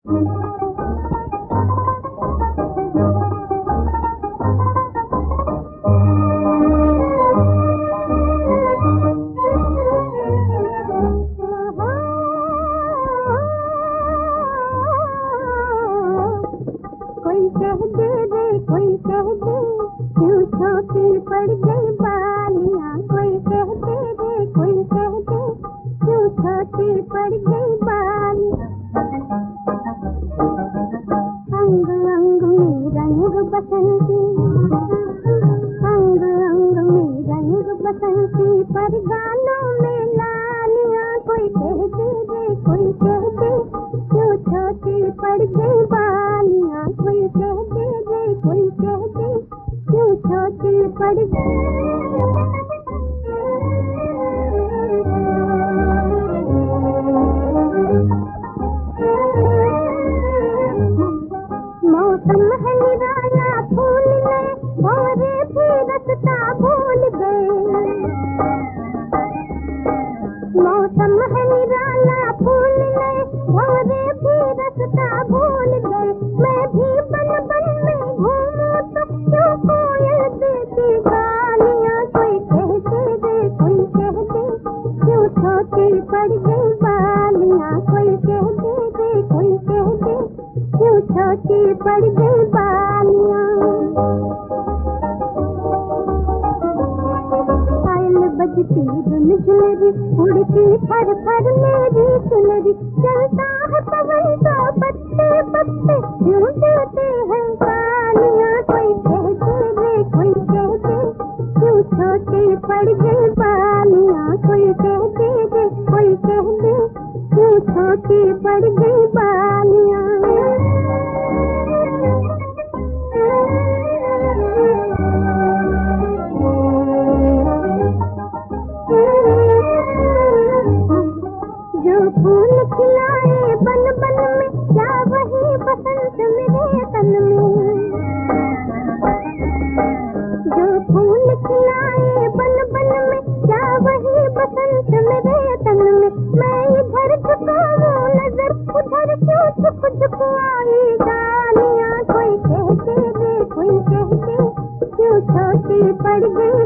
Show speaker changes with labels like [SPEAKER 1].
[SPEAKER 1] कोई कह दे रे कोई कह दे क्यों छोटी पड़ गई बालियां। कोई कह दे रे कोई कह दे क्यों छोटी पड़ गई बालियां। अंग अंग में रंग बसंती, अंग अंग में रंग बसंती, पर गालों में लालियां। कोई कह दे रे कोई कह दे क्यों छोटी पड़ गई बालियां। कोई कह दे रे कोई कह दे क्यों छोटी पड़ गई। मौसम है निराला फूल गए और भी रस्ता भूल गए। मौसम है निराला फूल गए और भी रस्ता भूल गए। मैं भी बन बन में घूमूं तो क्यों कोयल देती गालियां। कोई कह दे रे कोई कह दे क्यों छोटी पड़ गई बालियां। कोई कह दे रे कोई कह दे क्यों छोटी पड़ गई बालियां। पायल बजती धुन झुनरी, उड़ती फर फर मेरी चुनरी। चलता है पवन तो पत्ते पत्ते क्यों देते हैं गालियां। कोई कह दे रे कोई कह दे क्यों छोटी पड़ गई बालियां। कोई कह दे रे कोई कह दे क्यों छोटी पड़ गई बालियां। जो फूल खिलाए बन बन में, क्या वही बसंत मेरे तन में। जो फूल खिलाए बन बन में, क्या वही बसंत मेरे तन में। मैं इधर झुकाऊं नजर उधर क्यों झुक झुक आई गालियां। कोई कह दे रे कोई कह दे क्यों छोटी पड़ गई